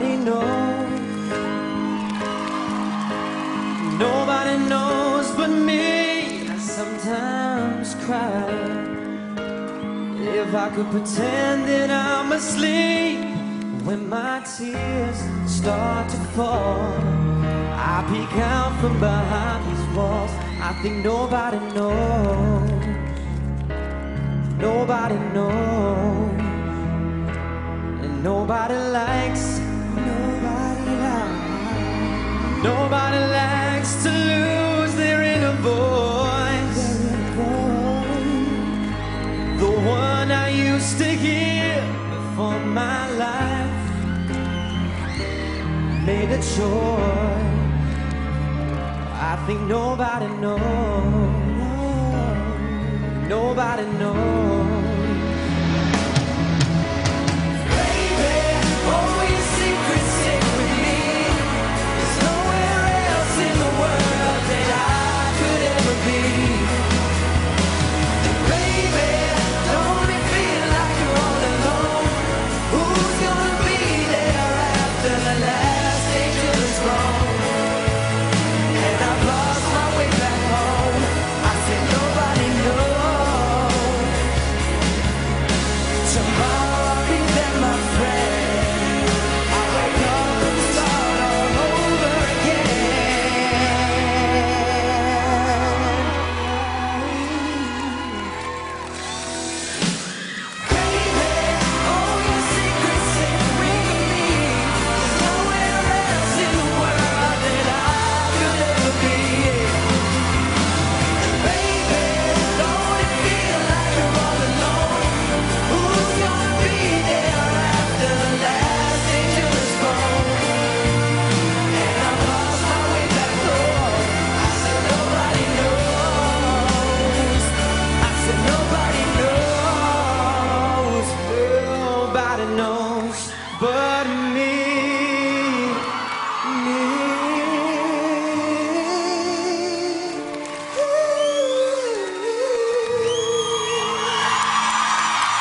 nobody knows. Nobody knows but me. I sometimes cry. If I could pretend that I'm asleep, when my tears start to fall, I peek out from behind these walls. I think nobody knows. Nobody knows. And nobody likes. Nobody likes to lose their inner voice. The one I used to hear before my life made a choice. I think nobody knows. Nobody knows.